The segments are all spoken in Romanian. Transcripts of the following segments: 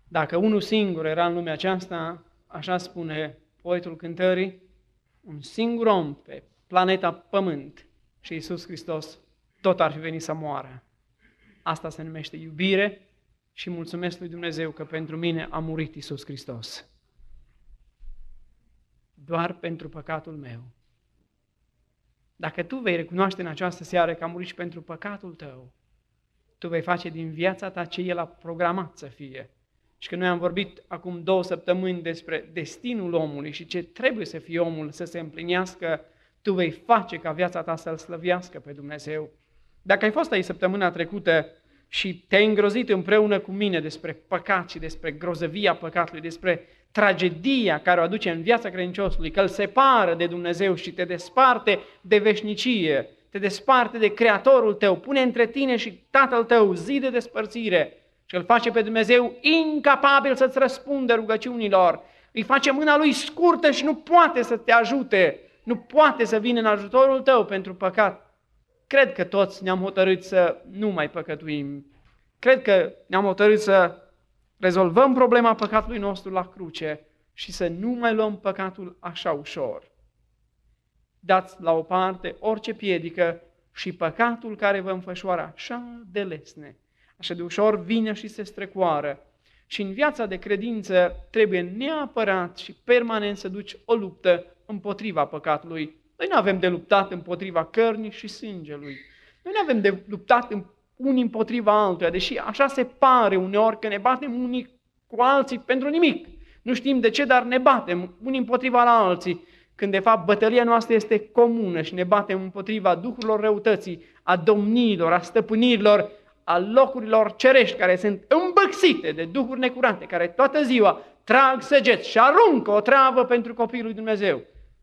Dacă unul singur era în lumea aceasta, așa spune poetul cântării, un singur om pe planeta Pământ și Iisus Hristos tot ar fi venit să moară. Asta se numește iubire și mulțumesc lui Dumnezeu că pentru mine a murit Iisus Hristos. Doar pentru păcatul meu. Dacă tu vei recunoaște în această seară că a murit și pentru păcatul tău, tu vei face din viața ta ce El a programat să fie. Și că noi am vorbit acum 2 săptămâni despre destinul omului și ce trebuie să fie omul să se împlinească, tu vei face ca viața ta să-L slăvească pe Dumnezeu. Dacă ai fost aici săptămâna trecută și te-ai îngrozit împreună cu mine despre păcat și despre grozăvia păcatului, despre tragedia care o aduce în viața credinciosului, că îl separă de Dumnezeu și te desparte de veșnicie, te desparte de Creatorul tău, pune între tine și Tatăl tău zid de despărțire și îl face pe Dumnezeu incapabil să-ți răspundă rugăciunilor, îi face mâna lui scurtă și nu poate să te ajute, nu poate să vină în ajutorul tău pentru păcat. Cred că toți ne-am hotărât să nu mai păcătuim. Cred că ne-am hotărât să rezolvăm problema păcatului nostru la cruce și să nu mai luăm păcatul așa ușor. Dați la o parte orice piedică și păcatul care vă înfășoară așa de lesne, așa de ușor vine și se strecoară. Și în viața de credință trebuie neapărat și permanent să duci o luptă împotriva păcatului. Noi nu avem de luptat împotriva cărnii și sângelui. Noi nu avem de luptat unii împotriva altuia, deși așa se pare uneori că ne batem unii cu alții pentru nimic. Nu știm de ce, dar ne batem unii împotriva la alții, când de fapt bătălia noastră este comună și ne batem împotriva duhurilor răutății, a domniilor, a stăpânirilor, a locurilor cerești care sunt îmbăxite de duhuri necurate, care toată ziua trag săgeți și aruncă o travă pentru copiii lui Dumnezeu.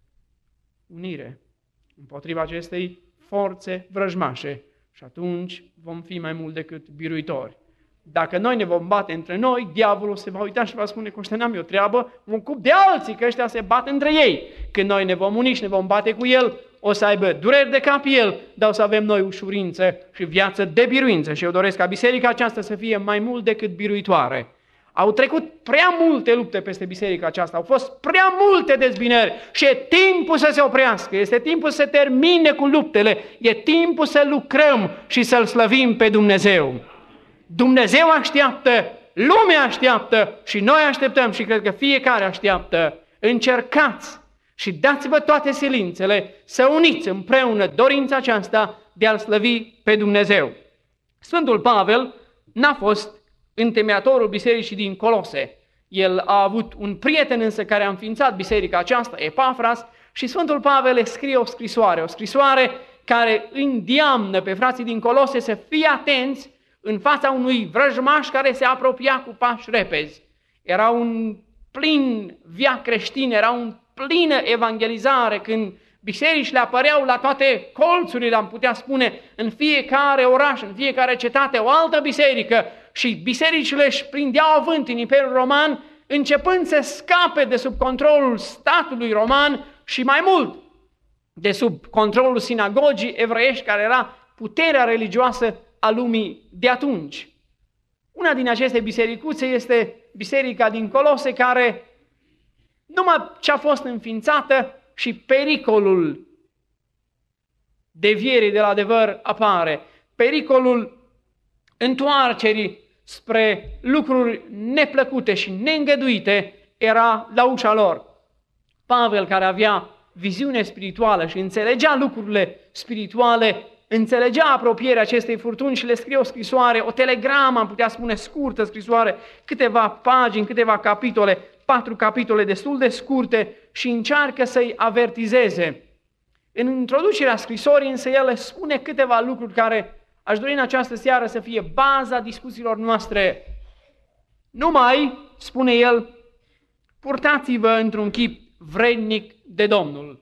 Unire împotriva acestei forțe vrăjmașe și atunci vom fi mai mult decât biruitori. Dacă noi ne vom bate între noi, diavolul se va uita și va spune că ăștia n-am eu treabă, mă ocup de alții, că ăștia se bat între ei. Când noi ne vom uni și ne vom bate cu el, o să aibă dureri de cap el, dar o să avem noi ușurință și viață de biruință. Și eu doresc ca biserica aceasta să fie mai mult decât biruitoare. Au trecut prea multe lupte peste biserica aceasta, au fost prea multe dezbinări și e timpul să se oprească, este timpul să se termine cu luptele, e timpul să lucrăm și să-L slăvim pe Dumnezeu. Dumnezeu așteaptă, lumea așteaptă și noi așteptăm și cred că fiecare așteaptă. Încercați și dați-vă toate silințele să uniți împreună dorința aceasta de a-L slăvi pe Dumnezeu. Sfântul Pavel n-a fost întemeiatorul bisericii din Colose. El a avut un prieten însă care a înființat biserica aceasta, Epafras, și Sfântul Pavel le scrie o scrisoare care îndeamnă pe frații din Colose să fie atenți în fața unui vrăjmaș care se apropia cu pași repezi. Era un plin via creștin, era un plină evangelizare când bisericile apăreau la toate colțurile, am putea spune, în fiecare oraș, în fiecare cetate, o altă biserică și bisericile își prindeau avânt în Imperiul Roman, începând să scape de sub controlul statului roman și mai mult de sub controlul sinagogii evreiești, care era puterea religioasă a lumii de atunci. Una din aceste bisericuțe este biserica din Colose, care numai ce a fost înființată și pericolul devierii de la adevăr apare. Pericolul întoarcerii spre lucruri neplăcute și neîngăduite era la ușa lor. Pavel, care avea viziune spirituală și înțelegea lucrurile spirituale, înțelegea apropierea acestei furtuni și le scrie o scrisoare, o telegramă, am putea spune scurtă scrisoare, câteva pagini, câteva capitole, 4 capitole destul de scurte și încearcă să-i avertizeze. În introducerea scrisorii însă el le spune câteva lucruri care aș dori în această seară să fie baza discuțiilor noastre. Numai, spune el, purtați-vă într-un chip vrednic de Domnul.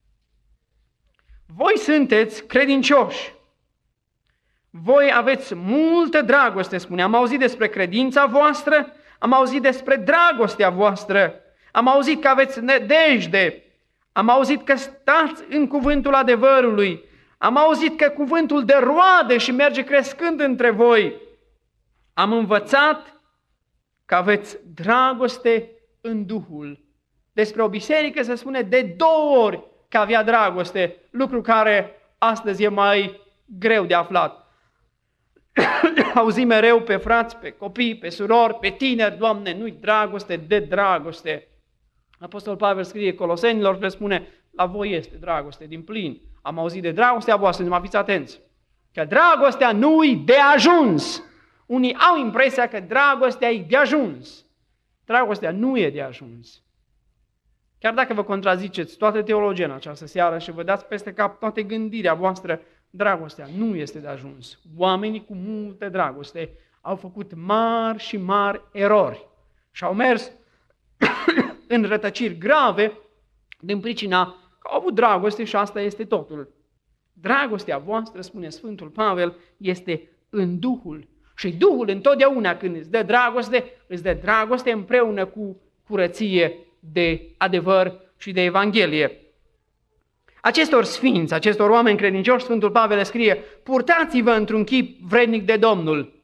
Voi sunteți credincioși. Voi aveți multă dragoste, spune. Am auzit despre credința voastră, am auzit despre dragostea voastră, am auzit că aveți nădejde, am auzit că stați în cuvântul adevărului, am auzit că cuvântul dă roade și merge crescând între voi. Am învățat că aveți dragoste în Duhul. Despre o biserică se spune de 2 ori că avea dragoste, lucru care astăzi e mai greu de aflat. Auzim mereu pe frați, pe copii, pe surori, pe tineri, Doamne, nu-i dragoste de dragoste. Apostolul Pavel scrie Colosenilor și le spune, la voi este dragoste din plin. Am auzit de dragostea voastră, numai fiți atenți, că dragostea nu-i de ajuns. Unii au impresia că dragostea e de ajuns. Dragostea nu e de ajuns. Chiar dacă vă contraziceți toată teologia în această seară și vă dați peste cap toată gândirea voastră, dragostea nu este de ajuns. Oamenii cu multă dragoste au făcut mari și mari erori și au mers în rătăciri grave din pricina că au avut dragoste și asta este totul. Dragostea voastră, spune Sfântul Pavel, este în Duhul. Și Duhul întotdeauna când îți dă dragoste împreună cu curăție de adevăr și de Evanghelie. Acestor sfinți, acestor oameni credincioși, Sfântul Pavel le scrie, purtați-vă într-un chip vrednic de Domnul.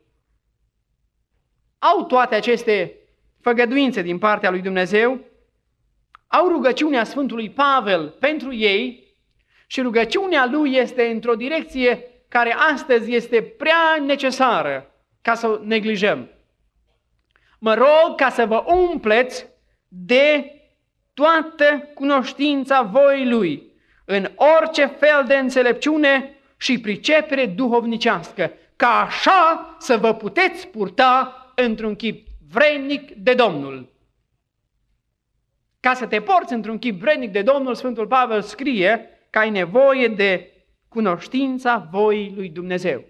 Au toate aceste făgăduințe din partea lui Dumnezeu, au rugăciunea Sfântului Pavel pentru ei și rugăciunea lui este într-o direcție care astăzi este prea necesară ca să o neglijăm. Mă rog ca să vă umpleți de toată cunoștința voii Lui, în orice fel de înțelepciune și pricepere duhovnicească, ca așa să vă puteți purta într-un chip vrednic de Domnul. Ca să te porți într-un chip vrednic de Domnul, Sfântul Pavel scrie că ai nevoie de cunoștința voii lui Dumnezeu.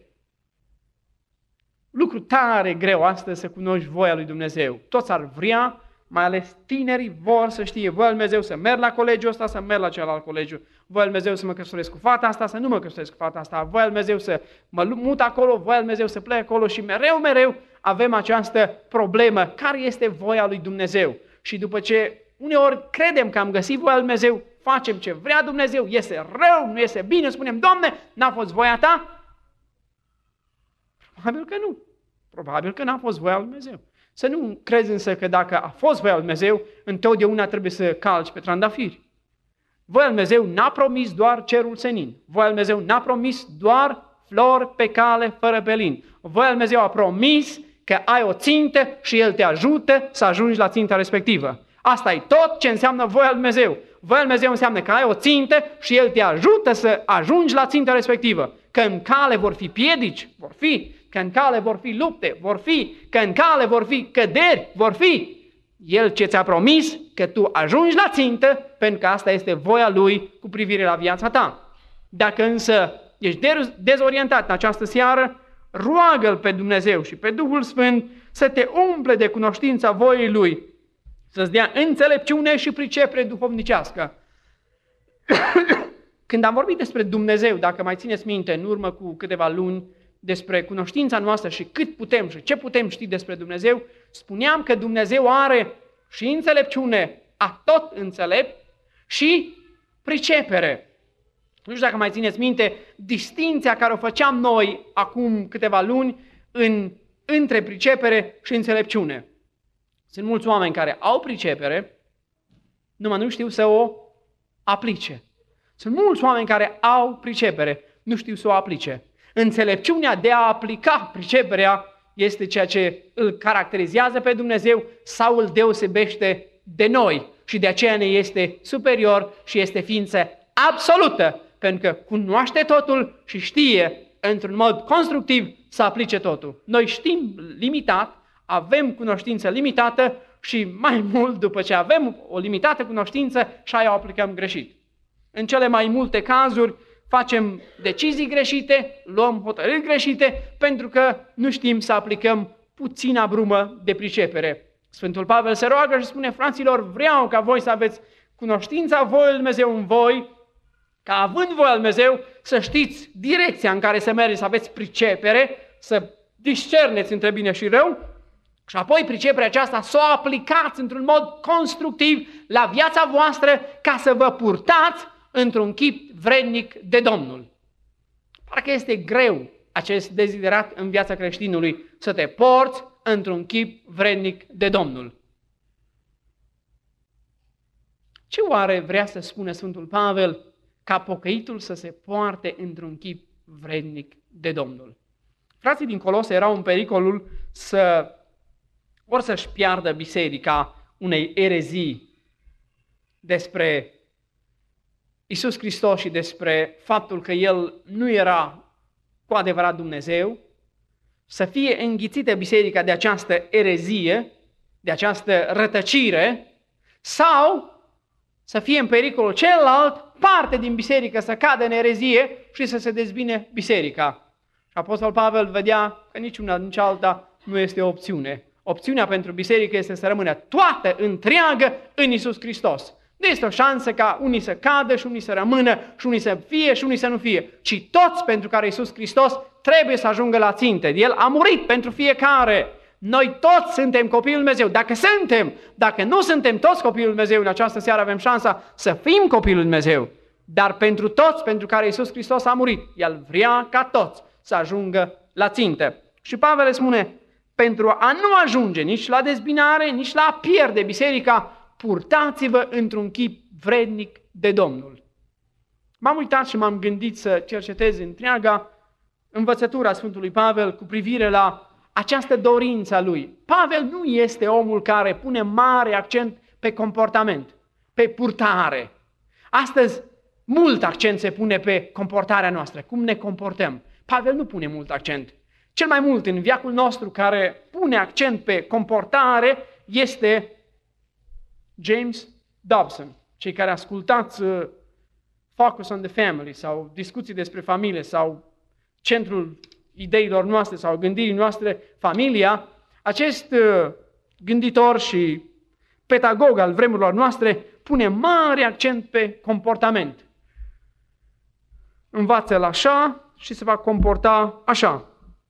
Lucru tare greu astăzi să cunoști voia lui Dumnezeu. Toți ar vrea, mai ales tinerii vor să știe voia lui Dumnezeu să merg la colegiul ăsta, să merg la celălalt colegiu. Voia lui Dumnezeu să mă căsătoresc cu fata asta, să nu mă căsătoresc cu fata asta. Voia lui Dumnezeu să mă mut acolo, voia lui Dumnezeu să plec acolo și mereu avem această problemă. Care este voia lui Dumnezeu? Și după ce uneori credem că am găsit voia lui Dumnezeu, facem ce vrea Dumnezeu, iese rău, nu iese bine, spunem, Doamne, n-a fost voia Ta? Probabil că nu. Probabil că n-a fost voia lui Dumnezeu. Să nu crezi însă că dacă a fost voia lui Dumnezeu, întotdeauna trebuie să calci pe trandafiri. Voia lui Dumnezeu n-a promis doar cerul senin. Voia lui Dumnezeu n-a promis doar flori pe cale fără pelin. Voia lui Dumnezeu a promis că ai o țintă și El te ajută să ajungi la ținta respectivă. Asta e tot ce înseamnă voia lui Dumnezeu. Voia lui Dumnezeu înseamnă că ai o țintă și El te ajută să ajungi la ținta respectivă. Că în cale vor fi piedici, vor fi. Că în cale vor fi lupte, vor fi. Că în cale vor fi căderi, vor fi. El ce ți-a promis că tu ajungi la țintă, pentru că asta este voia Lui cu privire la viața ta. Dacă însă ești dezorientat în această seară, roagă-L pe Dumnezeu și pe Duhul Sfânt să te umple de cunoștința voii Lui, să-ți dea înțelepciune și pricepere duhovnicească. Când am vorbit despre Dumnezeu, dacă mai țineți minte, în urmă cu câteva luni, despre cunoștința noastră și cât putem și ce putem ști despre Dumnezeu, spuneam că Dumnezeu are și înțelepciune, atot înțelept, și pricepere. Nu știu dacă mai țineți minte distinția care o făceam noi acum câteva luni între pricepere și înțelepciune. Sunt mulți oameni care au pricepere, numai nu știu să o aplice. Sunt mulți oameni care au pricepere, nu știu să o aplice. Înțelepciunea de a aplica priceperea este ceea ce îl caracterizează pe Dumnezeu sau îl deosebește de noi și de aceea ne este superior și este ființă absolută, pentru că cunoaște totul și știe într-un mod constructiv să aplice totul. Noi știm limitat, avem cunoștință limitată și mai mult după ce avem o limitată cunoștință și aia o aplicăm greșit. În cele mai multe cazuri facem decizii greșite, luăm hotărâri greșite, pentru că nu știm să aplicăm puțina brumă de pricepere. Sfântul Pavel se roagă și spune, fraților, vreau ca voi să aveți cunoștința voii lui Dumnezeu în voi, ca având voia lui Dumnezeu să știți direcția în care să mergeți, să aveți pricepere, să discerneți între bine și rău, și apoi priceperea aceasta să o aplicați într-un mod constructiv la viața voastră ca să vă purtați într-un chip vrednic de Domnul. Parcă este greu acest deziderat în viața creștinului, să te porți într-un chip vrednic de Domnul. Ce oare vrea să spună Sfântul Pavel ca pocăitul să se poarte într-un chip vrednic de Domnul? Frații din Colose erau în pericolul să-și piardă biserica unei erezii despre Iisus Hristos și despre faptul că El nu era cu adevărat Dumnezeu, să fie înghițită biserica de această erezie, de această rătăcire, sau să fie în pericolul celălalt, parte din biserică să cadă în erezie și să se dezbine biserica. Și Apostol Pavel vedea că niciuna, nici alta nu este o opțiune. Opțiunea pentru biserică este să rămână toată întreagă în Iisus Hristos. Nu este o șansă ca unii să cadă și unii să rămână și unii să fie și unii să nu fie, ci toți pentru care Iisus Hristos trebuie să ajungă la țintă. El a murit pentru fiecare. Noi toți suntem copiii lui Dumnezeu. Dacă nu suntem toți copiii lui Dumnezeu, în această seară avem șansa să fim copiii lui Dumnezeu. Dar pentru toți pentru care Iisus Hristos a murit, El vrea ca toți să ajungă la țintă. Și Pavel le spune, pentru a nu ajunge nici la dezbinare, nici la a pierde biserica, purtați-vă într-un chip vrednic de Domnul. M-am uitat și m-am gândit să cercetez întreaga învățătura Sfântului Pavel cu privire la această dorință a lui. Pavel nu este omul care pune mare accent pe comportament, pe purtare. Astăzi, mult accent se pune pe comportarea noastră, cum ne comportăm. Pavel nu pune mult accent. Cel mai mult în veacul nostru care pune accent pe comportare este James Dobson. Cei care ascultați Focus on the Family sau discuții despre familie sau centrul ideilor noastre sau gândirii noastre, familia, acest gânditor și pedagog al vremurilor noastre pune mare accent pe comportament. Învață-l așa și se va comporta așa.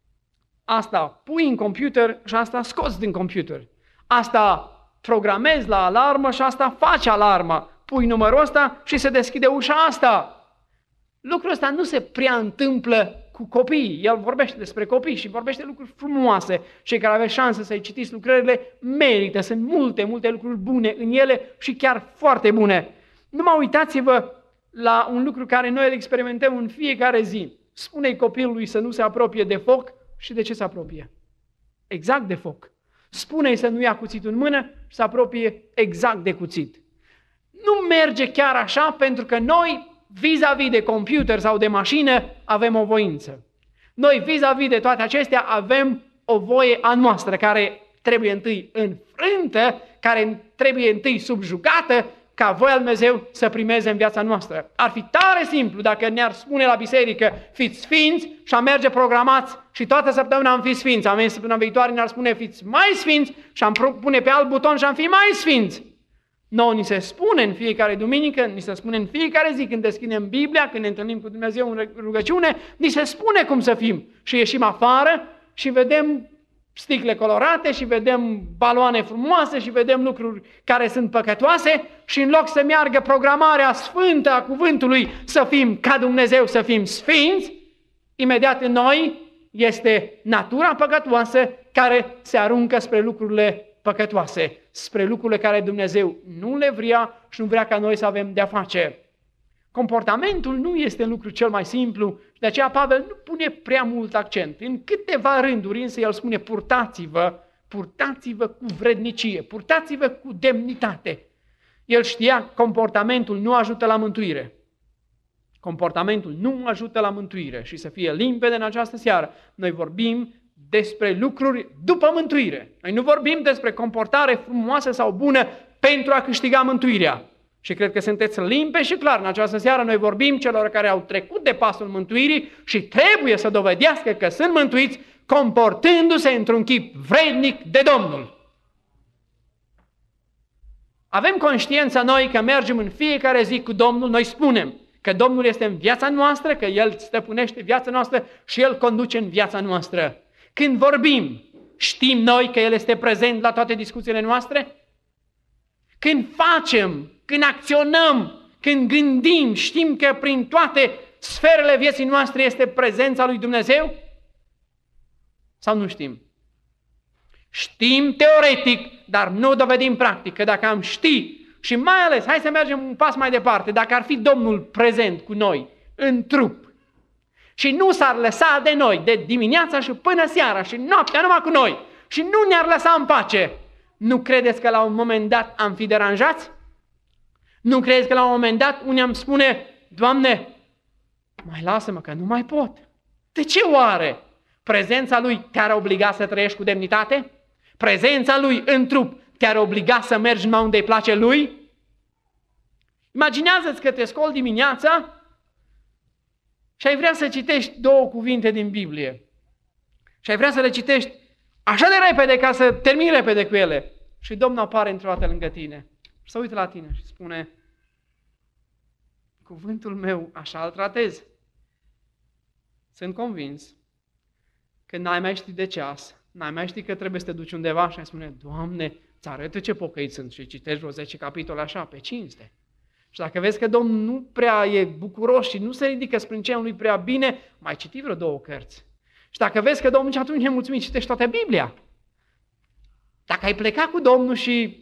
Asta pui în computer și asta scoți din computer. Asta programezi la alarmă și asta faci alarma. Pui numărul ăsta și se deschide ușa asta. Lucrul ăsta nu se prea întâmplă cu copiii. El vorbește despre copii și vorbește lucruri frumoase. Cei care aveți șansă să-i citiți lucrările merită. Sunt multe lucruri bune în ele și chiar foarte bune. Numai uitați-vă la un lucru care noi îl experimentăm în fiecare zi. Spune-i copilului să nu se apropie de foc și de ce se apropie? Exact de foc. Spune-i să nu ia cuțitul în mână și să apropie exact de cuțit. Nu merge chiar așa pentru că noi vis-a-vis de computer sau de mașină avem o voință. Noi vis-a-vis de toate acestea avem o voie a noastră care trebuie întâi înfrântă, care trebuie întâi subjugată ca voia lui Dumnezeu să primeze în viața noastră. Ar fi tare simplu dacă ne-ar spune la biserică fiți sfinți și am merge programați și toată săptămâna am fi sfinți. Am venit săptămâna viitoare ne-ar spune fiți mai sfinți și am pune pe alt buton și am fi mai sfinți. Nouă ni se spune în fiecare duminică, ni se spune în fiecare zi când deschidem Biblia, când ne întâlnim cu Dumnezeu în rugăciune, ni se spune cum să fim. Și ieșim afară și vedem sticle colorate și vedem baloane frumoase și vedem lucruri care sunt păcătoase și în loc să meargă programarea sfântă a cuvântului să fim ca Dumnezeu, să fim sfinți, imediat în noi este natura păcătoasă care se aruncă spre lucrurile păcătoase, spre lucrurile care Dumnezeu nu le vrea și nu vrea ca noi să avem de-a face. Comportamentul nu este lucru cel mai simplu și de aceea Pavel nu pune prea mult accent. În câteva rânduri însă el spune purtați-vă cu vrednicie, purtați-vă cu demnitate. El știa comportamentul nu ajută la mântuire. Comportamentul nu ajută la mântuire și să fie limpede în această seară. Noi vorbim despre lucruri după mântuire. Noi nu vorbim despre comportare frumoasă sau bună pentru a câștiga mântuirea. Și cred că sunteți limpezi și clar în această seară noi vorbim celor care au trecut de pasul mântuirii și trebuie să dovedească că sunt mântuiți comportându-se într-un chip vrednic de Domnul. Avem conștiința noi că mergem în fiecare zi cu Domnul, noi spunem că Domnul este în viața noastră, că El stăpânește viața noastră și El conduce în viața noastră. Când vorbim, știm noi că El este prezent la toate discuțiile noastre? Când facem, când acționăm, când gândim, știm că prin toate sferele vieții noastre este prezența lui Dumnezeu? Sau nu știm? Știm teoretic, dar nu dovedim practic. Că dacă am ști, și mai ales, hai să mergem un pas mai departe, dacă ar fi Domnul prezent cu noi, în trup, și nu s-ar lăsa de noi, de dimineața și până seara și noaptea numai cu noi, și nu ne-ar lăsa în pace, nu credeți că la un moment dat am fi deranjați? Nu credeți că la un moment dat unii am spune, Doamne, mai lasă-mă că nu mai pot. De ce oare? Prezența Lui te-ar obliga să trăiești cu demnitate? Prezența Lui în trup te-ar obliga să mergi numai unde îi place Lui? Imaginează-ți că te scoli dimineața și ai vrea să citești 2 cuvinte din Biblie. Și ai vrea să le citești așa de repede ca să termini repede cu ele. Și Domnul apare într-o dată lângă tine. Și se uită la tine și spune, cuvântul meu așa îl tratez. Sunt convins că n-ai mai ști de ceas, n-ai mai ști că trebuie să te duci undeva și ai spune, Doamne, ți arăt ce pocăit sunt și citești vreo 10 capitole așa, pe cinste. Și dacă vezi că Domnul nu prea e bucuros și nu se ridică spre cerul lui prea bine, mai citi vreo 2 cărți. Și dacă vezi că Domnul atunci e mulțumit, citești toată Biblia. Dacă ai plecat cu Domnul și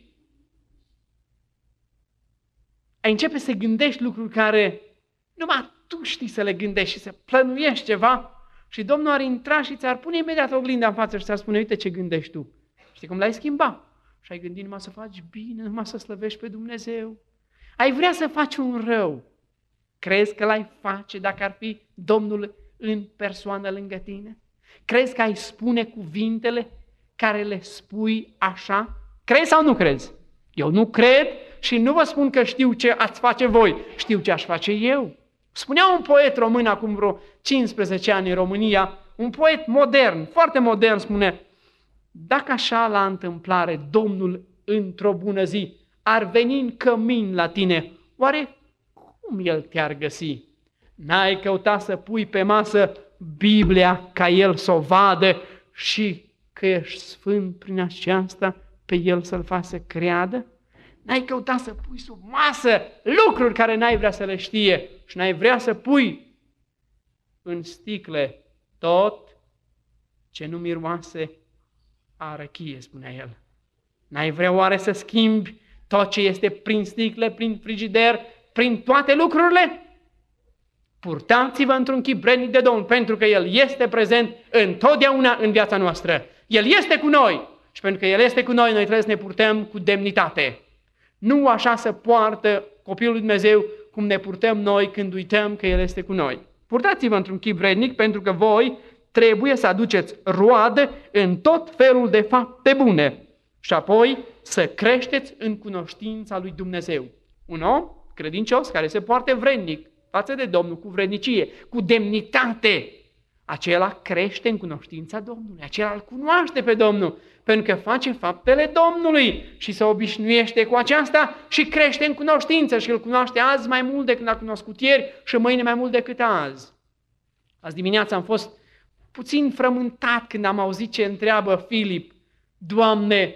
ai începe să gândești lucruri care numai tu știi să le gândești și să plănuiești ceva și Domnul ar intra și ți-ar pune imediat oglinda în față și ți-ar spune, uite ce gândești tu. Știi cum l-ai schimbat? Și ai gândit numai să faci bine, numai să slăvești pe Dumnezeu. Ai vrea să faci un rău. Crezi că l-ai face dacă ar fi Domnul în persoană lângă tine? Crezi că ai spune cuvintele care le spui așa? Crezi sau nu crezi? Eu nu cred și nu vă spun că știu ce ați face voi, știu ce aș face eu. Spunea un poet român acum vreo 15 ani în România, un poet modern, foarte modern, spune, dacă așa la întâmplare Domnul într-o bună zi ar veni în cămin la tine, oare cum El te-ar găsi? N-ai căutat să pui pe masă Biblia ca El să o vadă și că ești sfânt prin aceasta pe El să-L faci să creadă? N-ai căutat să pui sub masă lucruri care n-ai vrea să le știe și n-ai vrea să pui în sticle tot ce nu miroase a răchie, spunea El. N-ai vrea oare să schimbi tot ce este prin sticle, prin frigider, prin toate lucrurile? Purtați-vă într-un chip vrednic de Domnul, pentru că El este prezent întotdeauna în viața noastră. El este cu noi și pentru că El este cu noi, noi trebuie să ne purtăm cu demnitate. Nu așa se poartă copilul lui Dumnezeu cum ne purtăm noi când uităm că El este cu noi. Purtați-vă într-un chip vrednic pentru că voi trebuie să aduceți roadă în tot felul de fapte bune și apoi să creșteți în cunoștința lui Dumnezeu. Un om credincios care se poartă vrednic față de Domnul cu vrednicie, cu demnitate, acela crește în cunoștința Domnului, acela îl cunoaște pe Domnul, pentru că face faptele Domnului și se obișnuiește cu aceasta și crește în cunoștință și îl cunoaște azi mai mult decât l-a cunoscut ieri și mâine mai mult decât azi. Azi dimineața am fost puțin frământat când am auzit ce întreabă Filip, Doamne,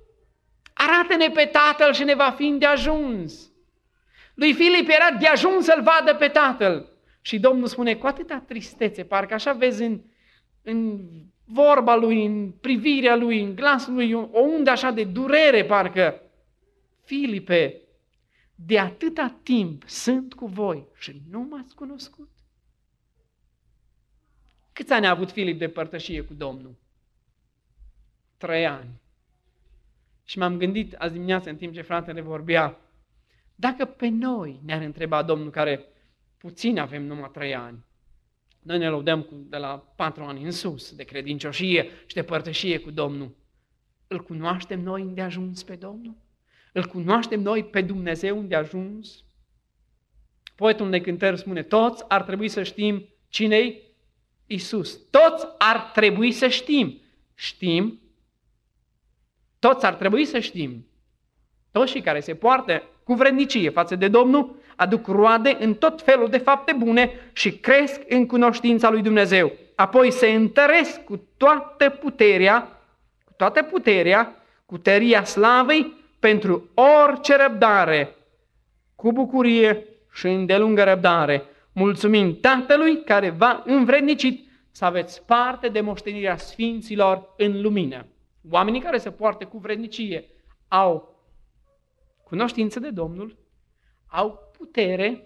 arată-ne pe Tatăl și ne va fi îndeajuns. Lui Filip era de ajuns să-L vadă pe Tatăl. Și Domnul spune cu atâta tristețe, parcă așa vezi în vorba Lui, în privirea Lui, în glasul Lui, o undă așa de durere, parcă. Filipe, de atâta timp sunt cu voi și nu m-ați cunoscut. Câți ani a avut Filip de părtășie cu Domnul? 3 ani. Și m-am gândit azi dimineață, în timp ce fratele vorbea, dacă pe noi ne-ar întreba Domnul, care puțin avem numai 3 ani, noi ne lăudăm de la 4 ani în sus, de credincioșie și de părtășie cu Domnul. Îl cunoaștem noi îndeajuns pe Domnul? Îl cunoaștem noi pe Dumnezeu îndeajuns? Poetul unei cântări spune, toți ar trebui să știm cine-i Iisus. Toți ar trebui să știm. Știm. Toți ar trebui să știm. Toți cei care se poartă cu vrednicie față de Domnul aduc roade în tot felul de fapte bune și cresc în cunoștința lui Dumnezeu. Apoi se întăresc cu toată puterea, cu tăria slavei pentru orice răbdare, cu bucurie și îndelungă răbdare, mulțumind Tatălui care v-a învrednicit să aveți parte de moștenirea sfinților în lumină. Oamenii care se poartă cu vrednicie au cunoștință de Domnul, au putere,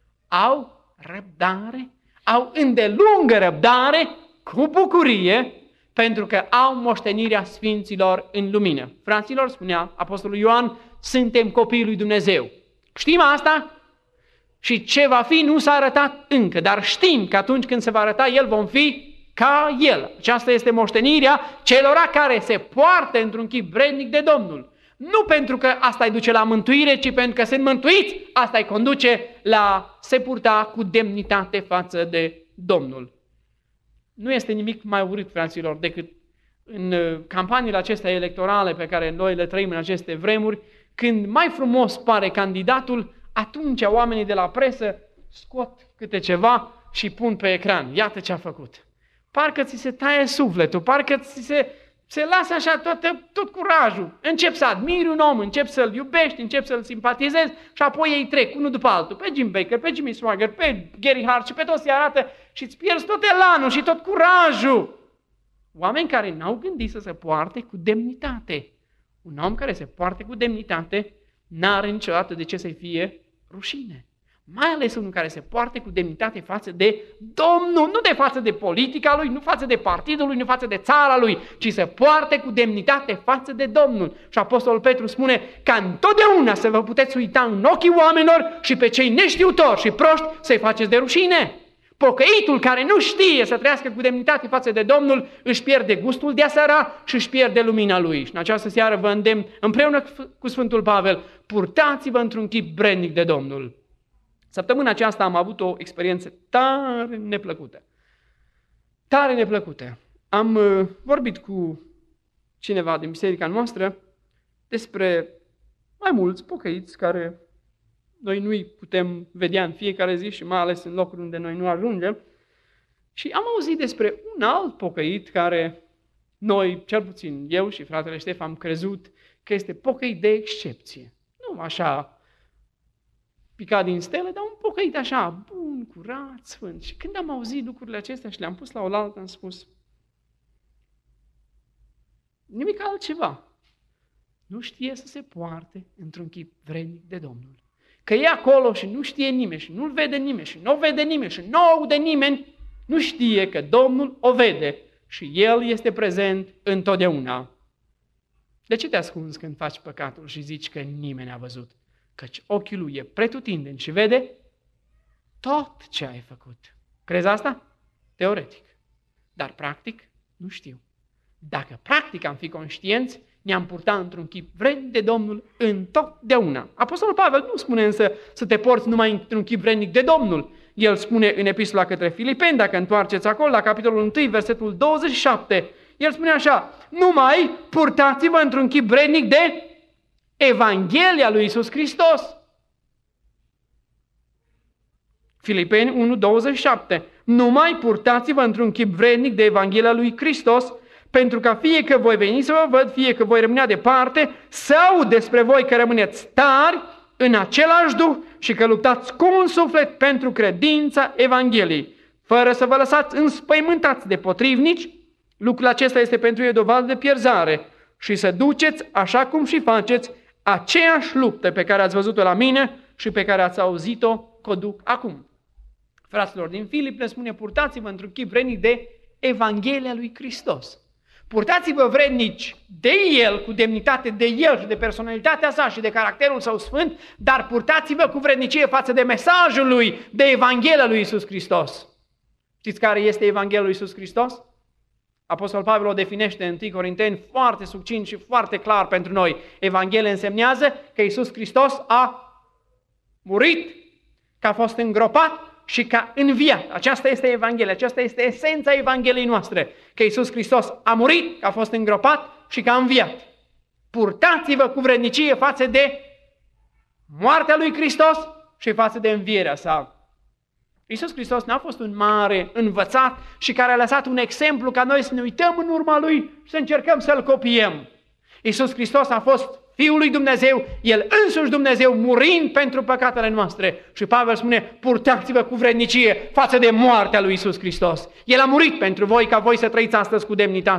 au răbdare, au îndelungă răbdare, cu bucurie, pentru că au moștenirea sfinților în lumină. Fraților, spunea Apostolul Ioan, suntem copiii lui Dumnezeu. Știm asta? Și ce va fi nu s-a arătat încă, dar știm că atunci când se va arăta El, vom fi ca El. Aceasta este moștenirea celora care se poartă într-un chip vrednic de Domnul. Nu pentru că asta îi duce la mântuire, ci pentru că sunt mântuiți, asta îi conduce la se purta cu demnitate față de Domnul. Nu este nimic mai urât, fraților, decât în campaniile acestea electorale pe care noi le trăim în aceste vremuri, când mai frumos pare candidatul, atunci oamenii de la presă scot câte ceva și pun pe ecran. Iată ce a făcut. Parcă ți se taie sufletul, parcă ți se lasă așa tot curajul. Încep să admiri un om, încep să-l iubești, încep să-l simpatizezi și apoi ei trec unul după altul. Pe Jim Bakker, pe Jimmy Swaggart, pe Gary Hart și pe toți se arată și îți pierzi tot elanul și tot curajul. Oameni care n-au gândit să se poarte cu demnitate. Un om care se poartă cu demnitate n-are niciodată de ce să-i fie rușine. Mai ales unul care se poartă cu demnitate față de Domnul, nu de față de politica lui, nu față de partidul lui, nu față de țara lui, ci se poartă cu demnitate față de Domnul. Și Apostolul Petru spune că întotdeauna să vă puteți uita în ochii oamenilor și pe cei neștiutori și proști să-i faceți de rușine. Pocăitul care nu știe să trăiască cu demnitate față de Domnul își pierde gustul de a și își pierde lumina lui. Și în această seară vă îndemn împreună cu Sfântul Pavel, purtați-vă într-un chip vrednic de Domnul. Săptămâna aceasta am avut o experiență tare neplăcută. Tare neplăcută. Am vorbit cu cineva din biserica noastră despre mai mulți pocăiți care noi nu-i putem vedea în fiecare zi și mai ales în locuri unde noi nu ajungem. Și am auzit despre un alt pocăit care noi, cel puțin eu și fratele Ștef, am crezut că este pocăit de excepție. Nu așa picat din stele, dar un pocăit așa, bun, curat, sfânt. Și când am auzit lucrurile acestea și le-am pus la oaltă, am spus, nimic altceva. Nu știe să se poarte într-un chip vrednic de Domnul. Că e acolo și nu știe nimeni și nu-l vede nimeni și nu o vede nimeni și nu o aude nimeni, nu știe că Domnul o vede și El este prezent întotdeauna. De ce te ascunzi când faci păcatul și zici că nimeni a văzut? Căci ochiul lui e pretutindeni și vede tot ce ai făcut. Crezi asta? Teoretic. Dar practic nu știu. Dacă practic am fi conștienți, ne-am purtat într-un chip vrednic de Domnul întotdeauna. Apostolul Pavel nu spune însă să te porți numai într-un chip vrednic de Domnul. El spune în epistola către Filipeni, dacă întoarceți acolo, la capitolul 1, versetul 27, el spune așa, numai purtați-vă într-un chip vrednic de Evanghelia lui Iisus Hristos. Filipeni 1:27. Numai purtați-vă într-un chip vrednic de Evanghelia lui Hristos, pentru ca fie că voi veni să vă văd, fie că voi rămâne departe, să aud despre voi că rămâneți tari în același duh și că luptați cu un suflet pentru credința Evangheliei, fără să vă lăsați înspăimântați de potrivnici. Lucrul acesta este pentru ei dovadă de pierzare și să duceți, așa cum și faceți, aceeași luptă pe care ați văzut-o la mine și pe care ați auzit-o că o duc acum. Fraților, din Filip ne spune, purtați-vă într-un chip vrednic de Evanghelia lui Hristos. Purtați-vă vrednici de El, cu demnitate de El și de personalitatea sa și de caracterul său sfânt, dar purtați-vă cu vrednicie față de mesajul lui, de Evanghelia lui Iisus Hristos. Știți care este Evanghelia lui Iisus Hristos? Apostol Pavel o definește în 1 Corinteni foarte succint și foarte clar pentru noi. Evanghelia însemnează că Iisus Hristos a murit, că a fost îngropat și că a înviat. Aceasta este Evanghelia, aceasta este esența Evangheliei noastre. Că Iisus Hristos a murit, că a fost îngropat și că a înviat. Purtați-vă cu vrednicie față de moartea lui Hristos și față de învierea sa. Iisus Hristos n-a fost un mare învățat și care a lăsat un exemplu ca noi să ne uităm în urma Lui și să încercăm să-L copiem. Iisus Hristos a fost Fiul lui Dumnezeu, El însuși Dumnezeu, murind pentru păcatele noastre. Și Pavel spune, purtați-vă cu vrednicie față de moartea lui Iisus Hristos. El a murit pentru voi ca voi să trăiți astăzi cu demnitate.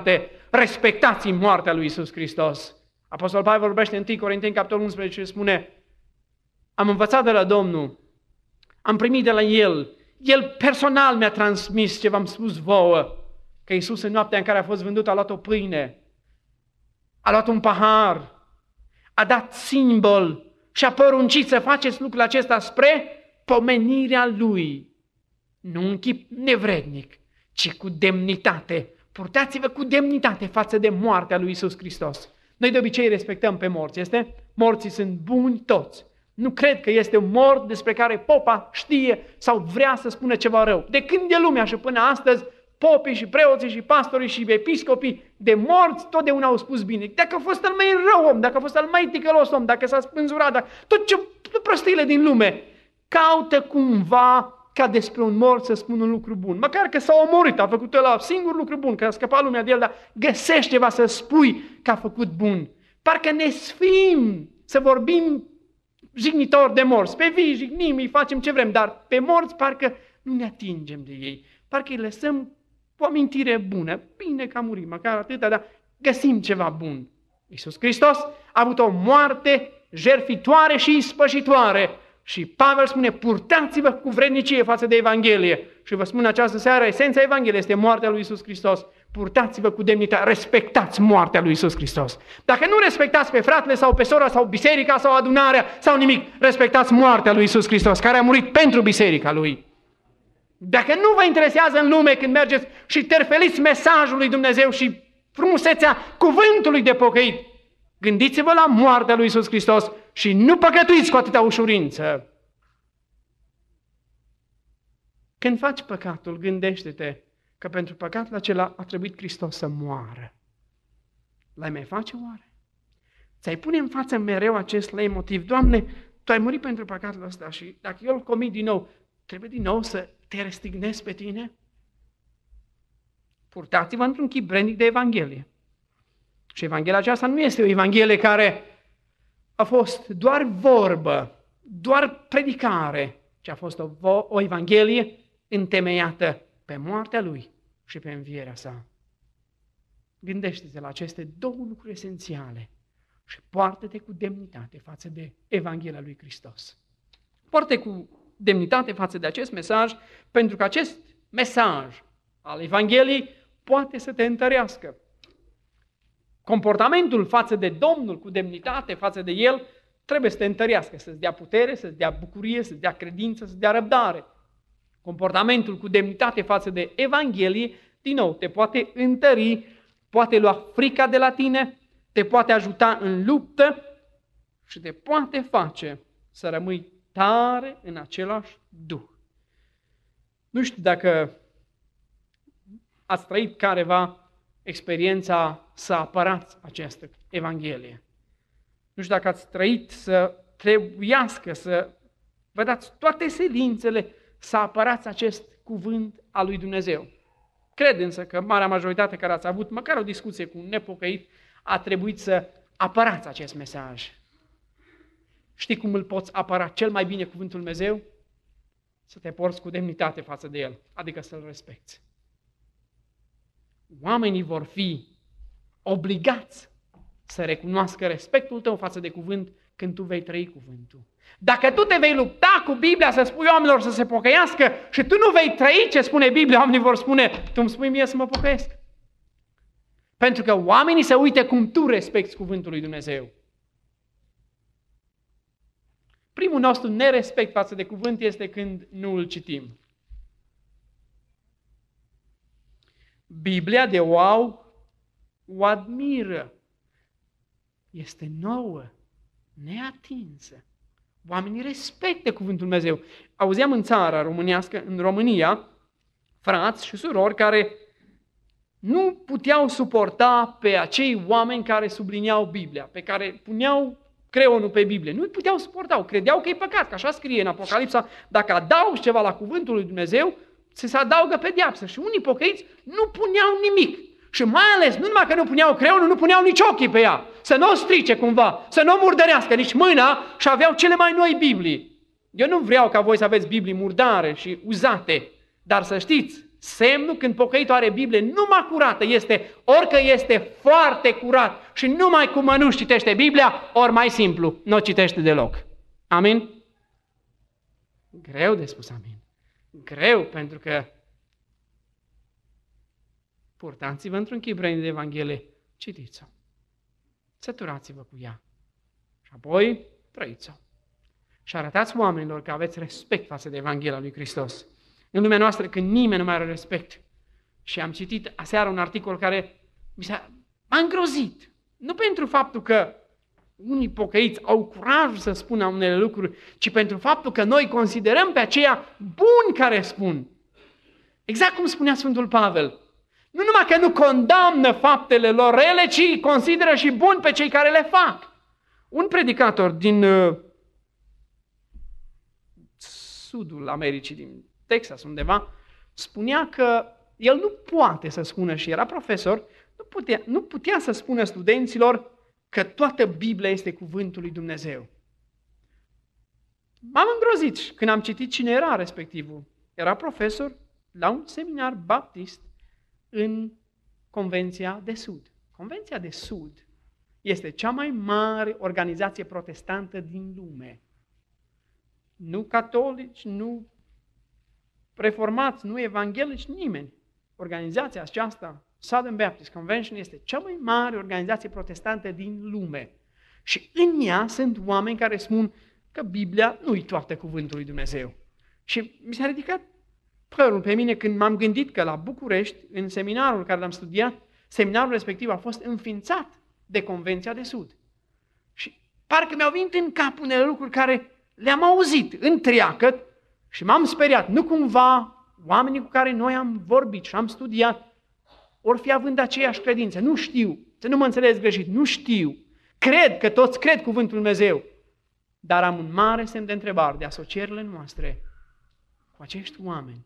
respectați moartea lui Iisus Hristos. Apostol Pavel vorbește în 1 Corinteni, capitolul 11, și spune: am învățat de la Domnul, am primit de la El, El personal mi-a transmis ce v-am spus vouă, că Iisus în noaptea în care a fost vândut a luat o pâine, a luat un pahar, a dat simbol și a poruncit să faceți lucrul acesta spre pomenirea Lui. Nu în chip nevrednic, ci cu demnitate. Purtați-vă cu demnitate față de moartea lui Iisus Hristos. Noi de obicei respectăm pe morți, este? Morții sunt buni toți. Nu cred că este un mort despre care popa știe sau vrea să spună ceva rău. De când e lumea și până astăzi, popii și preoții și pastorii și episcopii de morți totdeauna au spus bine. Dacă a fost al mai rău om, dacă a fost al mai ticălos om, dacă s-a spânzurat, toate prostiile din lume, caută cumva ca despre un mort să spun un lucru bun. Măcar că s-a omorât, a făcut ăla singur lucru bun, că a scăpat lumea de el, dar găsește ceva să spui că a făcut bun. Parcă ne sfim să vorbim jignitor de morți. Pe vii jignim, îi facem ce vrem, dar pe morți parcă nu ne atingem de ei. Parcă îi lăsăm o amintire bună. Bine că a murit, măcar atâta, dar găsim ceva bun. Iisus Hristos a avut o moarte jertfitoare și ispășitoare. Și Pavel spune: purtați-vă cu vrednicie față de Evanghelie. Și vă spun această seară, esența Evangheliei este moartea lui Iisus Hristos. Purtați-vă cu demnitate, respectați moartea lui Iisus Hristos. Dacă nu respectați pe fratele sau pe sora sau biserica sau adunarea sau nimic, respectați moartea lui Iisus Hristos, care a murit pentru biserica lui. Dacă nu vă interesează în lume când mergeți și terfeliți mesajul lui Dumnezeu și frumusețea cuvântului de pocăit, gândiți-vă la moartea lui Iisus Hristos și nu păcătuiți cu atâta ușurință. Când faci păcatul, gândește-te că pentru păcatul acela a trebuit Hristos să moară. L-ai mai face oare? Ți-ai pune în față mereu acest leitmotiv: Doamne, Tu ai murit pentru păcatul ăsta și dacă eu îl comit din nou, trebuie din nou să te restignesc pe tine? Purtați-vă într-un chip vrednic de Evanghelie. Și Evanghelia aceasta nu este o Evanghelie care a fost doar vorbă, doar predicare, ci a fost o Evanghelie întemeiată pe moartea Lui și pe învierea Sa. Gândește-te la aceste două lucruri esențiale și poartă-te cu demnitate față de Evanghelia lui Hristos. Poartă-te cu demnitate față de acest mesaj, pentru că acest mesaj al Evangheliei poate să te întărească. Comportamentul față de Domnul cu demnitate, față de El, trebuie să te întărească, să-ți dea putere, să-ți dea bucurie, să-ți dea credință, să-ți dea răbdare. Comportamentul cu demnitate față de Evanghelie, din nou, te poate întări, poate lua frica de la tine, te poate ajuta în luptă și te poate face să rămâi tare în același duh. Nu știu dacă ați trăit careva experiența să apărați această Evanghelie. Nu știu dacă ați trăit să trebuiască să vă dați toate silințele să apărați acest cuvânt al lui Dumnezeu. Cred însă că marea majoritate care ați avut măcar o discuție cu un nepocăit a trebuit să apărați acest mesaj. Știi cum îl poți apăra cel mai bine cuvântul Dumnezeu? Să te porți cu demnitate față de el, adică să-l respecti. Oamenii vor fi obligați să recunoască respectul tău față de cuvânt când tu vei trăi cuvântul. Dacă tu te vei lupta cu Biblia să spui oamenilor să se pocăiască și tu nu vei trăi ce spune Biblia, oamenii vor spune: tu îmi spui mie să mă pocăiesc. Pentru că oamenii se uită cum tu respecti cuvântul lui Dumnezeu. Primul nostru nerespect față de cuvânt este când nu îl citim. Biblia de wow o admiră. Este nouă, neatinsă. Oamenii respectă cuvântul Dumnezeu. Auzeam în țara românească, în România, frați și surori care nu puteau suporta pe acei oameni care subliniau Biblia, pe care puneau creionul pe Biblie. Nu puteau suporta, credeau că e păcat, că așa scrie în Apocalipsa: dacă adaugi ceva la cuvântul lui Dumnezeu, se adaugă pedeapsă. Și unii pocăiți nu puneau nimic. Și mai ales, nu numai că nu puneau creionul, nu puneau nici ochii pe ea, să nu o strice cumva, să nu o murdărească nici mâna, și aveau cele mai noi Biblii. Eu nu vreau ca voi să aveți Biblii murdare și uzate, dar să știți semnul când pocăitul are Biblie numai curată este, ori că este foarte curat și numai cu mănuși citește Biblia, ori mai simplu, nu o citește deloc. Amin? Greu de spus amin. Greu, pentru că purtați-vă într-un chip vrenic de Evanghelie, citiți-o. Săturați-vă cu ea. Și apoi trăiți-o. Și arătați oamenilor că aveți respect față de Evanghelia lui Hristos. În lumea noastră, când nimeni nu mai are respect. Și am citit aseară un articol care m-a îngrozit. Nu pentru faptul că unii pocăiți au curajul să spună unele lucruri, ci pentru faptul că noi considerăm pe aceia buni care spun. Exact cum spunea Sfântul Pavel. Nu numai că nu condamnă faptele lor rele, ci consideră și buni pe cei care le fac. Un predicator din sudul Americii, din Texas undeva, spunea că el nu poate să spună, și era profesor, nu putea să spună studenților că toată Biblia este cuvântul lui Dumnezeu. M-am îngrozit când am citit cine era respectivul. Era profesor la un seminar baptist în Convenția de Sud. Convenția de Sud este cea mai mare organizație protestantă din lume. Nu catolici, nu reformați, nu evanghelici, nimeni. Organizația aceasta, Southern Baptist Convention, este cea mai mare organizație protestantă din lume. Și în ea sunt oameni care spun că Biblia nu-i toată cuvântul lui Dumnezeu. Și mi s-a ridicat părul pe mine când m-am gândit că la București, în seminarul care l-am studiat, seminarul respectiv a fost înființat de Convenția de Sud. Și parcă mi-au venit în cap unele lucruri care le-am auzit întreagăt și m-am speriat. Nu cumva oamenii cu care noi am vorbit și am studiat ori fi având aceeași credință. Nu știu, să nu mă înțelegeți greșit, nu știu. Cred că toți cred cuvântul Lui Dumnezeu, dar am un mare semn de întrebare de asocierile noastre cu acești oameni.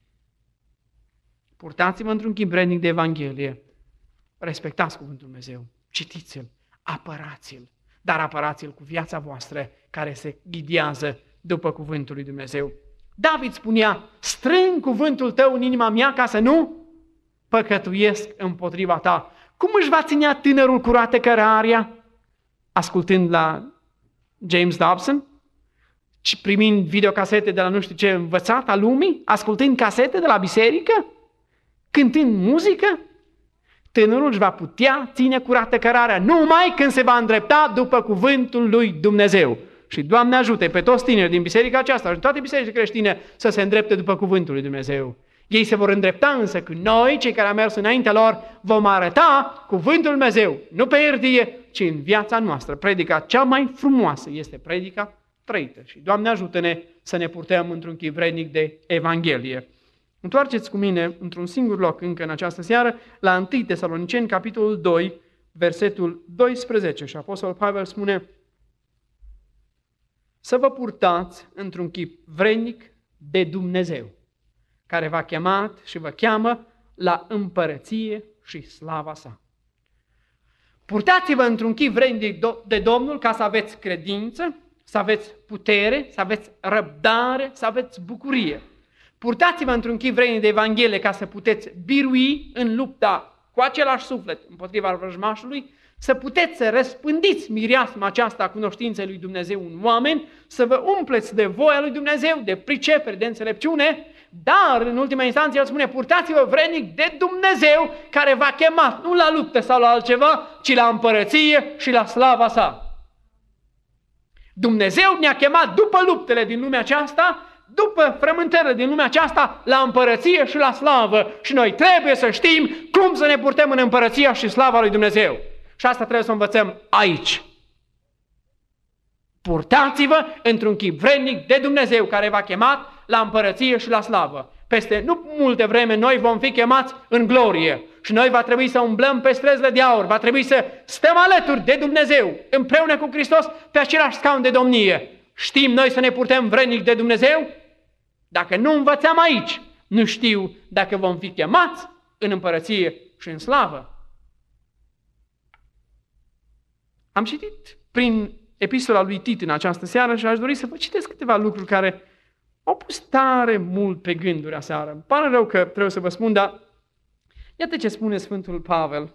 Purtați-vă într-un chip vrednic de Evanghelie, respectați cuvântul Lui Dumnezeu, citiți-l, apărați-l, dar apărați-l cu viața voastră care se ghidează după cuvântul lui Dumnezeu. David spunea, strâng cuvântul tău în inima mea ca să nu păcătuiesc împotriva ta. Cum își va ținea tânărul curată cărarea? Ascultând la James Dobson? Și primind videocasete de la nu știu ce învățat a lumii? Ascultând casete de la biserică? Cântând muzică? Tânărul își va putea ține curată cărarea numai când se va îndrepta după cuvântul lui Dumnezeu. Și Doamne ajute pe toți tinerii din biserica aceasta și toate bisericile creștine să se îndrepte după cuvântul lui Dumnezeu. Ei se vor îndrepta însă când noi, cei care am mers înaintea lor, vom arăta cuvântul lui Dumnezeu, nu pe hârtie, ci în viața noastră. Predica cea mai frumoasă este predica trăită. Și Doamne ajută-ne să ne purtăm într-un chip vrednic de Evanghelie. Întoarceți cu mine într-un singur loc încă în această seară la 1 Tesaloniceni, capitolul 2, versetul 12. Și Apostolul Pavel spune: să vă purtați într-un chip vrednic de Dumnezeu, care v-a chemat și vă cheamă la împărăție și slava sa. Purtați-vă într-un chip vrednic de Domnul ca să aveți credință, să aveți putere, să aveți răbdare, să aveți bucurie. Purtați-vă într-un chip vrednic de Evanghelie ca să puteți birui în lupta cu același suflet împotriva vrăjmașului, să puteți să răspândiți mireasma aceasta a cunoștinței lui Dumnezeu în oameni, să vă umpleți de voia lui Dumnezeu, de pricepere, de înțelepciune, dar în ultima instanță el spune: purtați-vă vrednic de Dumnezeu care v-a chemat nu la luptă sau la altceva, ci la împărăție și la slava sa. Dumnezeu ne-a chemat după luptele din lumea aceasta, după frământările din lumea aceasta, la împărăție și la slavă. Și noi trebuie să știm cum să ne purtăm în împărăția și slava lui Dumnezeu. Și asta trebuie să învățăm aici. Purtați-vă într-un chip vrednic de Dumnezeu care v-a chemat la împărăție și la slavă. Peste nu multe vreme noi vom fi chemați în glorie și noi va trebui să umblăm pe străzile de aur, va trebui să stăm alături de Dumnezeu, împreună cu Hristos, pe același scaun de domnie. Știm noi să ne purtăm vrednic de Dumnezeu? Dacă nu învățăm aici, nu știu dacă vom fi chemați în împărăție și în slavă. Am citit prin epistola lui Tit în această seară și aș dori să vă citesc câteva lucruri care au pus tare mult pe gânduri aseară. Îmi pare rău că trebuie să vă spun, dar iată ce spune Sfântul Pavel.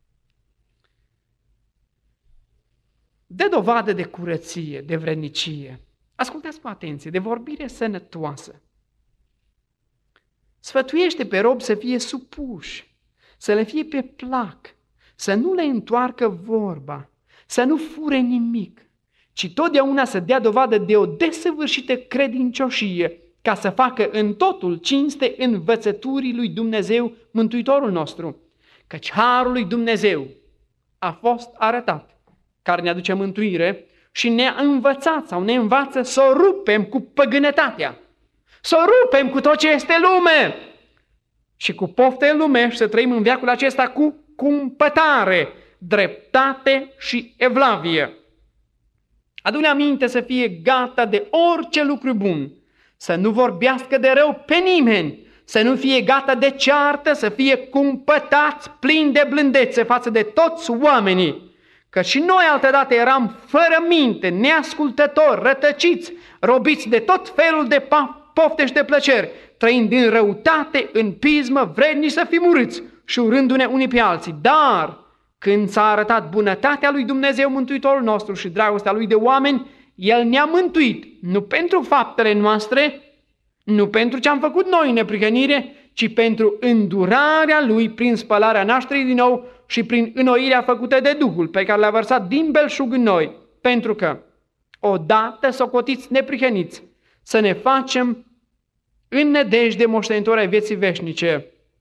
Dă dovadă de curăție, de vrednicie. Ascultați cu atenție, de vorbire sănătoasă. Sfătuiește pe rob să fie supuși, să le fie pe plac, să nu le întoarcă vorba, să nu fure nimic, ci totdeauna să dea dovadă de o desăvârșită credincioșie, ca să facă în totul cinste învățăturii lui Dumnezeu, Mântuitorul nostru. Căci harul lui Dumnezeu a fost arătat, care ne aduce mântuire și ne-a învățat sau ne învață să o rupem cu păgânătatea, să o rupem cu tot ce este lume și cu pofte lumești, să trăim în veacul acesta cu cumpătare, dreptate și evlavie. Adu-ne aminte să fie gata de orice lucru bun, să nu vorbească de rău pe nimeni, să nu fie gata de ceartă, să fie cumpătați, plini de blândețe față de toți oamenii. Că și noi altădată eram fără minte, neascultători, rătăciți, robiți de tot felul de pofte și de plăceri, trăind în răutate, în pismă, vrednici să fim urâți și urându-ne unii pe alții. Dar când s-a arătat bunătatea lui Dumnezeu Mântuitorul nostru și dragostea lui de oameni, El ne-a mântuit, nu pentru faptele noastre, nu pentru ce am făcut noi în neprihănire, ci pentru îndurarea Lui prin spălarea nașterii din nou și prin înnoirea făcută de Duhul pe care l-a vărsat din belșug în noi, pentru că, odată socotiți neprihăniți, să ne facem în nădejde moștenitori ai vieții veșnice.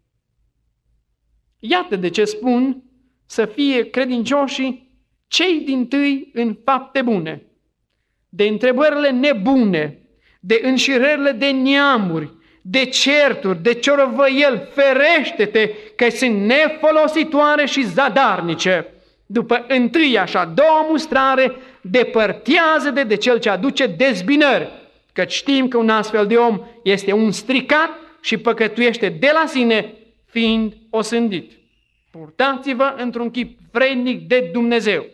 Iată de ce spun să fie credincioșii cei dintâi în fapte bune, de întrebările nebune, de înșirările de neamuri, de certuri, de ciorăvăieli, ferește-te că sunt nefolositoare și zadarnice. După întâia și a doua mustrare, depărtează-te de cel ce aduce dezbinări, căci știm că un astfel de om este un stricat și păcătuiește de la sine, fiind osândit. Purtați-vă într-un chip vrednic de Dumnezeu.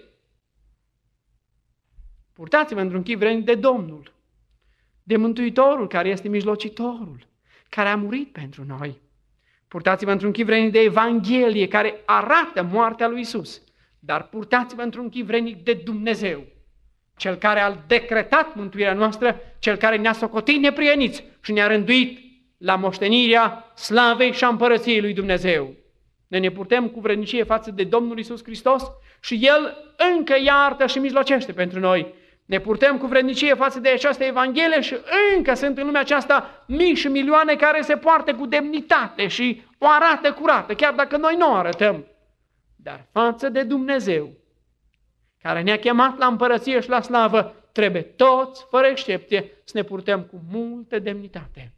Purtați-vă într-un chip vrednic de Domnul, de Mântuitorul care este mijlocitorul, care a murit pentru noi. Purtați-vă într-un chip vrednic de Evanghelie care arată moartea lui Iisus, dar purtați-vă într-un chip vrednic de Dumnezeu, Cel care a decretat mântuirea noastră, Cel care ne-a socotit neprieniți și ne-a rânduit la moștenirea slavei și a împărăției lui Dumnezeu. Ne purtăm cu vrednicie față de Domnul Iisus Hristos și El încă iartă și mijlocește pentru noi. Ne purtăm cu vrednicie față de această Evanghelie și încă sunt în lumea aceasta mii și milioane care se poartă cu demnitate și o arată curată, chiar dacă noi nu o arătăm. Dar față de Dumnezeu, care ne-a chemat la împărăție și la slavă, trebuie toți, fără excepție, să ne purtăm cu multă demnitate.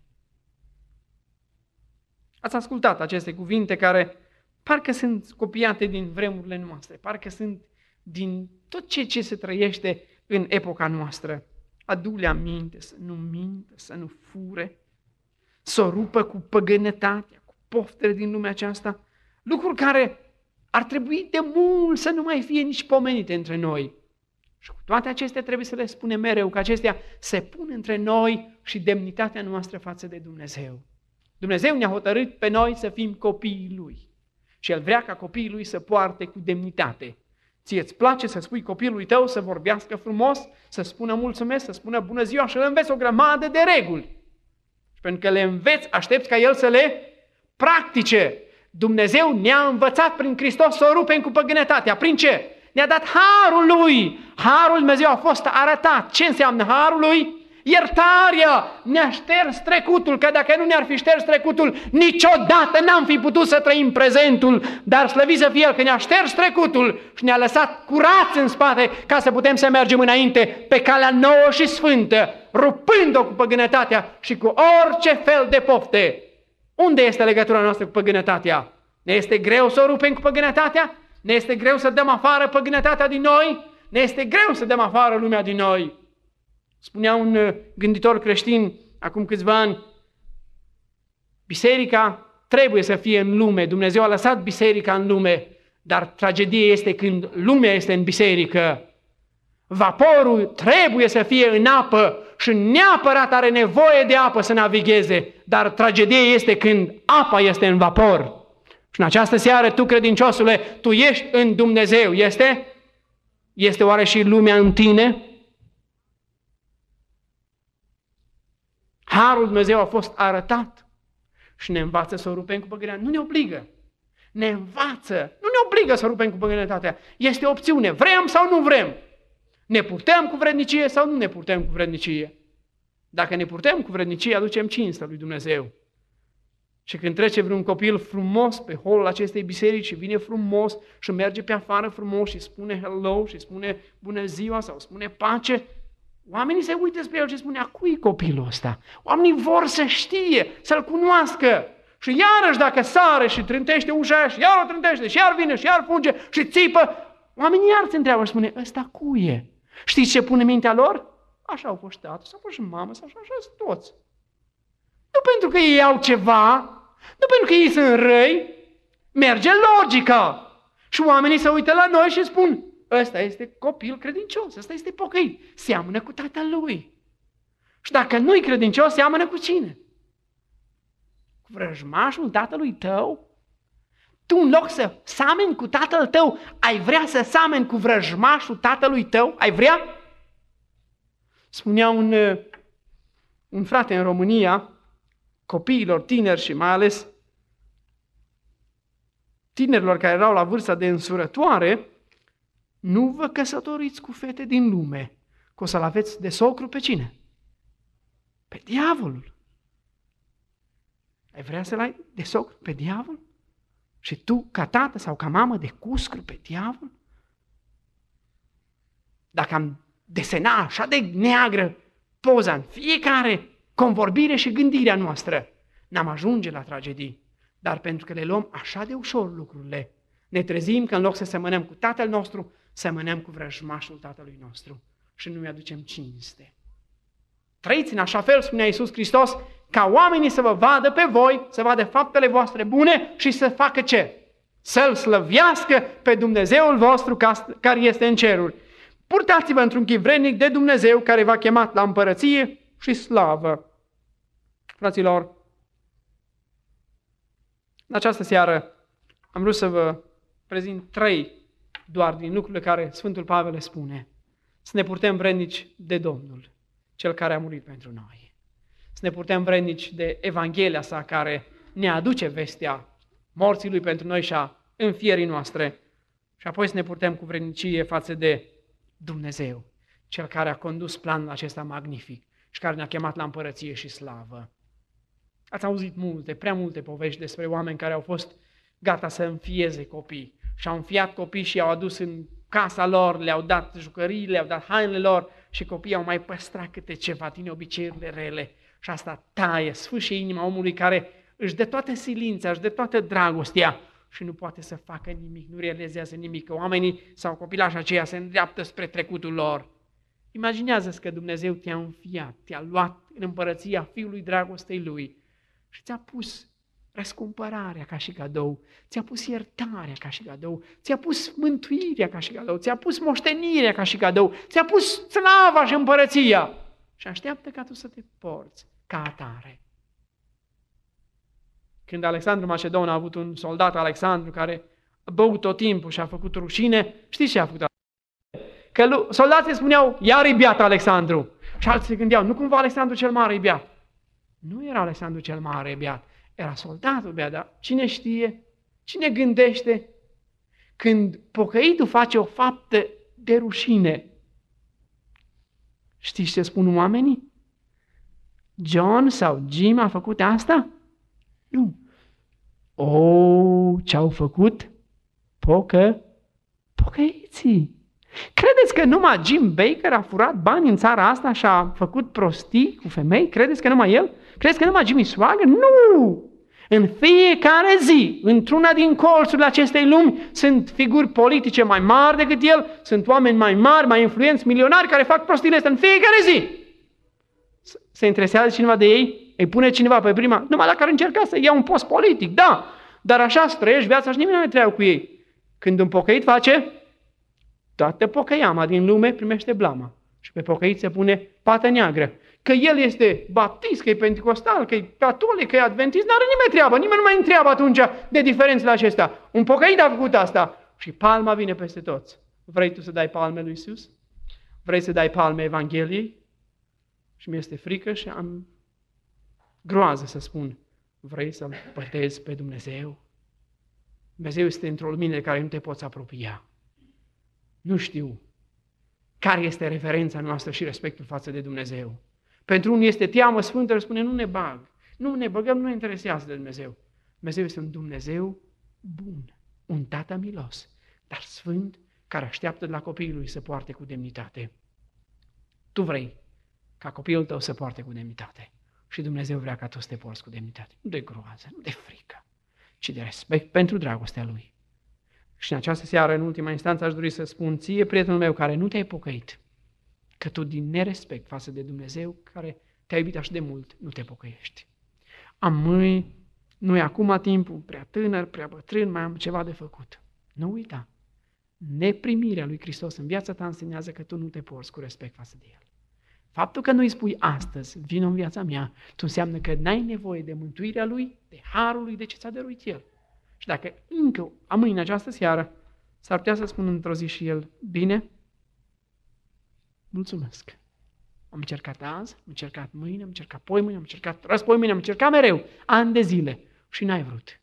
Ați ascultat aceste cuvinte care parcă sunt copiate din vremurile noastre, parcă sunt din tot ce se trăiește în epoca noastră. Adu-le aminte să nu mintă, să nu fure, să o rupă cu păgânătatea, cu poftele din lumea aceasta, lucruri care ar trebui de mult să nu mai fie nici pomenite între noi. Și cu toate acestea trebuie să le spunem mereu, că acestea se pun între noi și demnitatea noastră față de Dumnezeu. Dumnezeu ne-a hotărât pe noi să fim copiii Lui și El vrea ca copiii Lui să poarte cu demnitate. Ție îți place să spui copilului tău să vorbească frumos, să spună mulțumesc, să spună bună ziua și îl înveți o grămadă de reguli. Și pentru că le înveți, aștepți ca el să le practice. Dumnezeu ne-a învățat prin Hristos să o rupem cu păgânătatea. Prin ce? Ne-a dat harul Lui. Harul Dumnezeu a fost arătat. Ce înseamnă harul Lui? Iertarea, ne-a șters trecutul, că dacă nu ne-ar fi șters trecutul, niciodată n-am fi putut să trăim prezentul, dar slăvit să fie El că ne-a șters trecutul și ne-a lăsat curați în spate ca să putem să mergem înainte pe calea nouă și sfântă, rupând-o cu păgânătatea și cu orice fel de pofte. Unde este legătura noastră cu păgânătatea? Ne este greu să o rupem cu păgânătatea? Ne este greu să dăm afară păgânătatea din noi? Ne este greu să dăm afară lumea din noi? Spunea un gânditor creștin acum câțiva ani, biserica trebuie să fie în lume, Dumnezeu a lăsat biserica în lume, dar tragedie este când lumea este în biserică. Vaporul trebuie să fie în apă și neapărat are nevoie de apă să navigheze, dar tragedia este când apa este în vapor. Și în această seară, tu, credinciosule, tu ești în Dumnezeu, este? Este oare și lumea în tine? Harul Dumnezeu a fost arătat și ne învață să o rupem cu păgânea. Nu ne obligă. Ne învață. Nu ne obligă să o rupem cu păgânătatea. Este o opțiune. Vrem sau nu vrem? Ne purtăm cu vrednicie sau nu ne purtăm cu vrednicie? Dacă ne purtăm cu vrednicie, aducem cinstă lui Dumnezeu. Și când trece vreun copil frumos pe holul acestei biserici și vine frumos și merge pe afară frumos și spune hello și spune bună ziua sau spune pace, oamenii se uită spre el și spune, a cui e copilul ăsta? Oamenii vor să știe, să-l cunoască. Și iarăși dacă sare și trântește ușa aia și iar o trântește și iar vine și iar fuge și țipă, oamenii iar se întreabă și spune, ăsta cui e? Știți ce pune mintea lor? Așa au fost tată, sau fost și mamă, sau așa sunt toți. Nu pentru că ei au ceva, nu pentru că ei sunt răi, merge logica. Și oamenii se uită la noi și spun, ăsta este copil credincios, ăsta este pocăit, seamănă cu tatăl lui. Și dacă nu-i credincios, seamănă cu cine? Cu vrăjmașul tatălui tău? Tu în loc să sameni cu tatăl tău, ai vrea să sameni cu vrăjmașul tatălui tău? Ai vrea? Spunea un frate în România, copiilor tineri și mai ales tinerilor care erau la vârsta de însurătoare, nu vă căsătoriți cu fete din lume, că o să-l aveți de socru pe cine? Pe diavolul. Ai vrea să-l ai de socru pe diavol? Și tu, ca tată sau ca mamă, de cuscru pe diavol? Dacă am desena așa de neagră poza în fiecare convorbire și gândirea noastră, n-am ajunge la tragedii. Dar pentru că le luăm așa de ușor lucrurile, ne trezim că în loc să semănăm cu tatăl nostru, semănăm cu vrăjmașul tatălui nostru și nu-i aducem cinste. Trăiți în așa fel, spunea Iisus Hristos, ca oamenii să vă vadă pe voi, să vadă faptele voastre bune și să facă ce? Să-L slăvească pe Dumnezeul vostru care este în ceruri. Purtați-vă într-un chip vrednic de Dumnezeu care v-a chemat la împărăție și slavă. Fraților, în această seară am vrut să vă prezint 3 doar din lucrurile care Sfântul Pavel le spune. Să ne purtăm vrednici de Domnul, Cel care a murit pentru noi. Să ne purtăm vrednici de Evanghelia sa care ne aduce vestea morții Lui pentru noi și a înfierii noastre. Și apoi să ne purtăm cu vrednicie față de Dumnezeu, Cel care a condus planul acesta magnific și care ne-a chemat la împărăție și slavă. Ați auzit multe, prea multe povești despre oameni care au fost gata să înfieze copii și au înfiat copii și i-au adus în casa lor, le-au dat jucării, le-au dat hainele lor și copiii au mai păstrat câte ceva din obiceiurile rele. Și asta taie, sfâșie inima omului care își dă toată silința, își dă toată dragostea și nu poate să facă nimic, nu realizează nimic, că oamenii sau copilașii aceia se îndreaptă spre trecutul lor. Imaginează-ți că Dumnezeu te-a înfiat, te-a luat în împărăția Fiului dragostei Lui și ți-a pus răscumpărarea ca și cadou, ți-a pus iertarea ca și cadou, ți-a pus mântuirea ca și cadou, ți-a pus moștenirea ca și cadou, ți-a pus slava și împărăția și așteaptă ca tu să te porți ca atare. Când Alexandru Macedon a avut un soldat, Alexandru, care a băut tot timpul și a făcut rușine, știți ce a făcut? Că soldații spuneau, iar e beat Alexandru. Și alții se gândeau, nu cumva Alexandru cel Mare e beat. Nu era Alexandru cel Mare beat, era soldatul beat, dar cine știe, cine gândește când pocăitul face o faptă de rușine? Știți ce spun oamenii? John sau Jim a făcut asta? Nu. Ce-au făcut? Pocăiții. Credeți că numai Jim Baker a furat bani în țara asta și a făcut prostii cu femei? Credeți că numai el? Credeți că numai Jimmy Swaggart? Nu! În fiecare zi, într-una din colțurile acestei lumi, sunt figuri politice mai mari decât el, sunt oameni mai mari, mai influenți, milionari care fac prostiile astea în fiecare zi. Se interesează cineva de ei? Îi pune cineva pe prima? Numai dacă ar încerca să ia un post politic, da. Dar așa străiești viața și nimeni nu mai treabă cu ei. Când un pocăit face, toată pocăiama din lume primește blama. Și pe pocăit se pune pată neagră. că el este baptist, că e pentecostal, că e catolic, că e adventist, n-are nimeni treabă. Nimeni nu mai întreabă atunci de diferențele acestea. Un pocăit a făcut asta și palma vine peste toți. Vrei tu să dai palme lui Iisus? Vrei să dai palme Evangheliei? Și mi-este frică și am groază să spun, vrei să-L pătezi pe Dumnezeu? Dumnezeu este într-o lumină de care nu te poți apropia. Nu știu care este referența noastră și respectul față de Dumnezeu. Pentru unii este teamă sfântă, îl spune, nu ne bag. Nu ne băgăm, nu ne interesează de Dumnezeu. Dumnezeu este un Dumnezeu bun, un tată milos, dar sfânt, care așteaptă de la copiii lui să poarte cu demnitate. Tu vrei ca copilul tău să poarte cu demnitate și Dumnezeu vrea ca tu să te porți cu demnitate. Nu de groază, nu de frică, ci de respect pentru dragostea Lui. Și în această seară, în ultima instanță, aș dori să spun ție, prietenul meu, care nu te-ai pocăit, că tu din nerespect față de Dumnezeu, care te-a iubit așa de mult, nu te pocăiești. Nu e acum timpul, prea tânăr, prea bătrân, mai am ceva de făcut. Nu uita, neprimirea lui Hristos în viața ta însemnează că tu nu te porți cu respect față de El. Faptul că nu îi spui astăzi, vino în viața mea, tu înseamnă că n-ai nevoie de mântuirea Lui, de harul Lui, de ce ți-a dăruit El. Și dacă încă amâni în această seară, s-ar putea să spun într-o zi și El, bine, mulțumesc. Am încercat azi, am încercat mâine, am încercat poimâine, am încercat răspoimâine, am încercat mereu, ani de zile și n-ai vrut.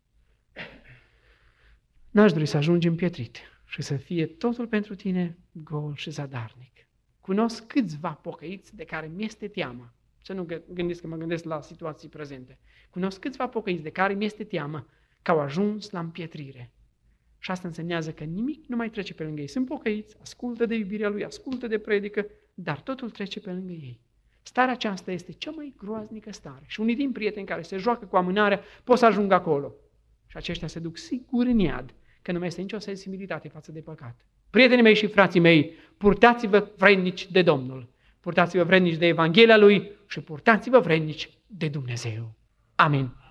N-aș dori să ajungi împietrit și să fie totul pentru tine gol și zadarnic. Cunosc câțiva pocăiți de care mi-este teamă. Să nu gândiți că mă gândesc la situații prezente. Cunosc câțiva pocăiți de care mi-este teamă că au ajuns la împietrire. Și asta însemnează că nimic nu mai trece pe lângă ei. Sunt pocăiți, ascultă de iubirea Lui, ascultă de predică, dar totul trece pe lângă ei. Starea aceasta este cea mai groaznică stare. Și unii din prieteni care se joacă cu amânarea pot să ajungă acolo. Și aceștia se duc sigur în iad, că nu mai este nicio sensibilitate față de păcat. Prietenii mei și frații mei, purtați-vă vrednici de Domnul, purtați-vă vrednici de Evanghelia Lui și purtați-vă vrednici de Dumnezeu. Amin.